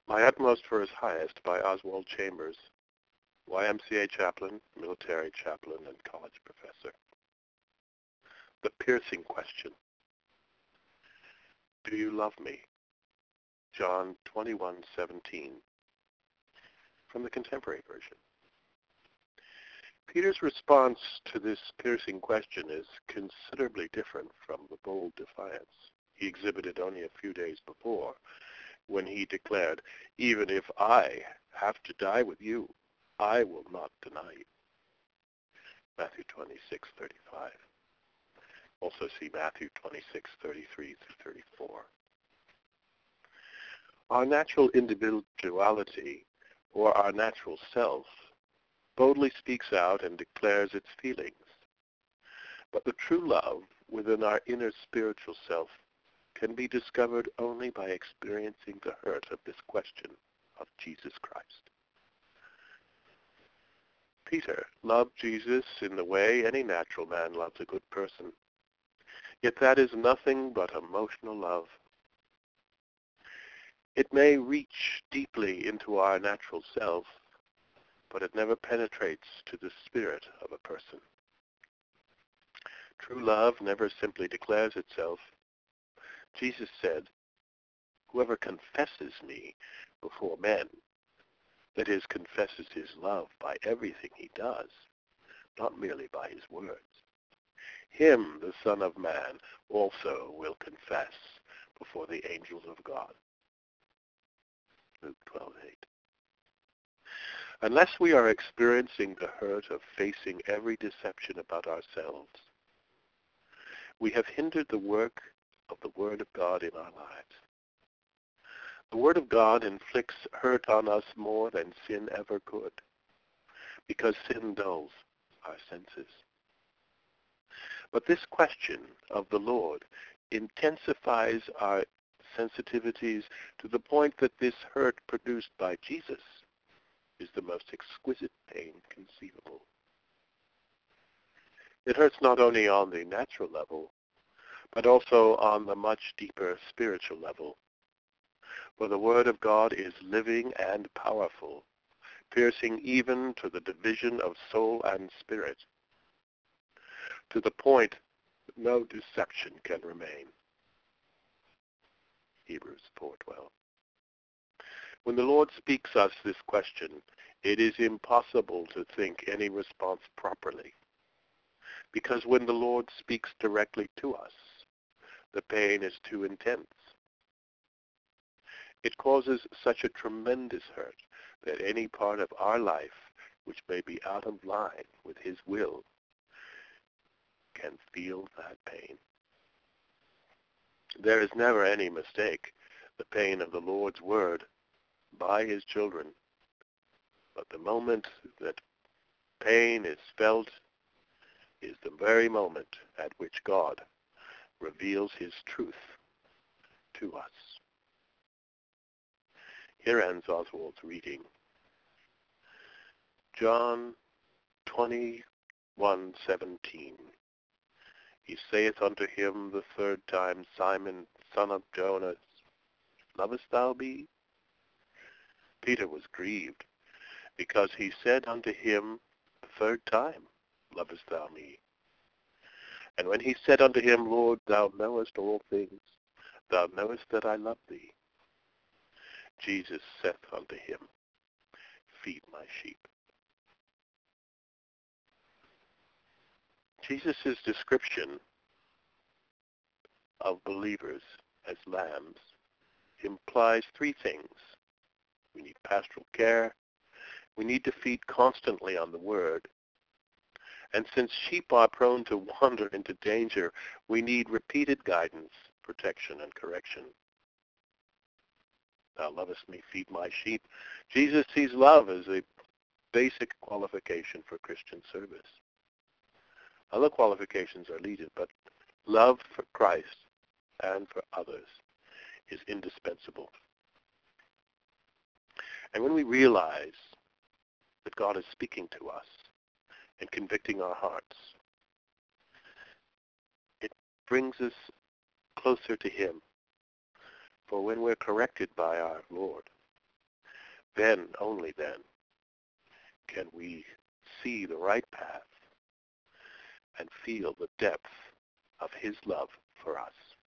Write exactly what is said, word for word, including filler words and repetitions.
My Utmost for His Highest by Oswald Chambers, Y M C A chaplain, military chaplain, and college professor. The piercing question. Do you love me? John twenty-one seventeen. From the Contemporary Version. Peter's response to this piercing question is considerably different from the bold defiance he exhibited only a few days before, when he declared, "Even if I have to die with you, I will not deny you." Matthew twenty-six thirty-five. Also see Matthew twenty-six thirty-three through thirty-four. Our natural individuality, or our natural self, boldly speaks out and declares its feelings. But the true love within our inner spiritual self can be discovered only by experiencing the hurt of this question of Jesus Christ. Peter loved Jesus in the way any natural man loves a good person. Yet that is nothing but emotional love. It may reach deeply into our natural self, but it never penetrates to the spirit of a person. True love never simply declares itself. Jesus said, "Whoever confesses me before men," that is, confesses his love by everything he does, not merely by his words, "him the Son of Man also will confess before the angels of God." Luke twelve eight. Unless we are experiencing the hurt of facing every deception about ourselves, we have hindered the work of the Word of God in our lives. The Word of God inflicts hurt on us more than sin ever could, because sin dulls our senses. But this question of the Lord intensifies our sensitivities to the point that this hurt produced by Jesus is the most exquisite pain conceivable. It hurts not only on the natural level, but also on the much deeper spiritual level. For the Word of God is living and powerful, piercing even to the division of soul and spirit, to the point that no deception can remain. Hebrews four twelve. When the Lord speaks us this question, it is impossible to think any response properly, because when the Lord speaks directly to us, the pain is too intense. It causes such a tremendous hurt that any part of our life which may be out of line with His will can feel that pain. There is never any mistake. The pain of the Lord's word by His children. But the moment that pain is felt is the very moment at which God reveals His truth to us. Here ends Oswald's reading. John twenty-one seventeen. He saith unto him the third time, Simon, son of Jonas, lovest thou me? Peter was grieved, because he said unto him the third time, lovest thou me? And when he said unto him, Lord, thou knowest all things, thou knowest that I love thee. Jesus saith unto him, feed my sheep. Jesus' description of believers as lambs implies three things. We need pastoral care. We need to feed constantly on the Word. And since sheep are prone to wander into danger, we need repeated guidance, protection, and correction. Thou lovest me, feed my sheep. Jesus sees love as a basic qualification for Christian service. Other qualifications are needed, but love for Christ and for others is indispensable. And when we realize that God is speaking to us and convicting our hearts, it brings us closer to Him. For when we're corrected by our Lord, then, only then, can we see the right path and feel the depth of his love for us.